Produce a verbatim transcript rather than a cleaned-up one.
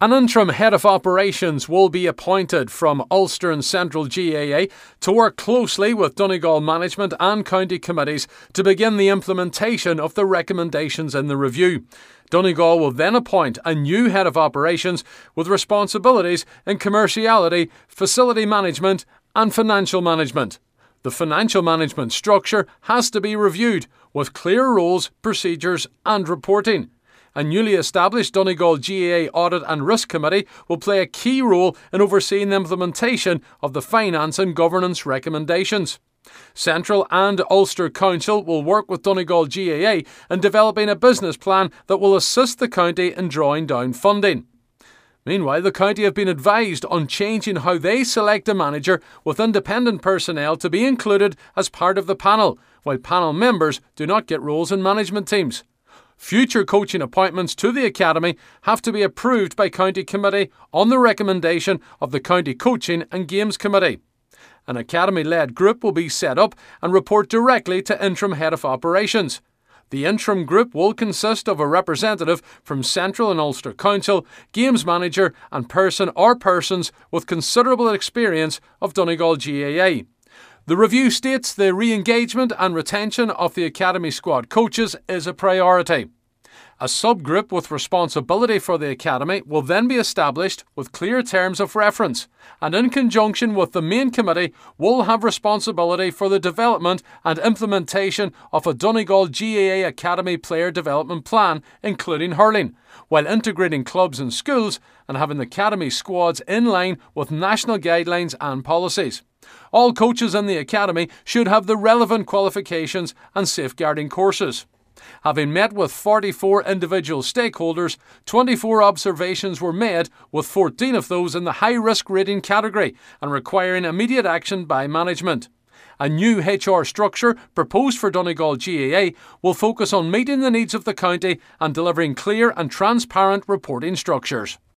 An interim head of operations will be appointed from Ulster and Central G A A to work closely with Donegal management and county committees to begin the implementation of the recommendations in the review. Donegal will then appoint a new head of operations with responsibilities in commerciality, facility management and financial management. The financial management structure has to be reviewed with clear roles, procedures and reporting. A newly established Donegal G A A Audit and Risk Committee will play a key role in overseeing the implementation of the finance and governance recommendations. Central and Ulster Council will work with Donegal G A A in developing a business plan that will assist the county in drawing down funding. Meanwhile, the county have been advised on changing how they select a manager, with independent personnel to be included as part of the panel, while panel members do not get roles in management teams. Future coaching appointments to the Academy have to be approved by County Committee on the recommendation of the County Coaching and Games Committee. An Academy-led group will be set up and report directly to Interim Head of Operations. The interim group will consist of a representative from Central and Ulster Council, Games Manager and person or persons with considerable experience of Donegal G A A. The review states the re-engagement and retention of the Academy squad coaches is a priority. A subgroup with responsibility for the Academy will then be established with clear terms of reference, and in conjunction with the main committee will have responsibility for the development and implementation of a Donegal G A A Academy player development plan, including hurling, while integrating clubs and schools and having the Academy squads in line with national guidelines and policies. All coaches in the Academy should have the relevant qualifications and safeguarding courses. Having met with forty-four individual stakeholders, twenty-four observations were made, with fourteen of those in the high-risk rating category and requiring immediate action by management. A new H R structure proposed for Donegal G A A will focus on meeting the needs of the county and delivering clear and transparent reporting structures.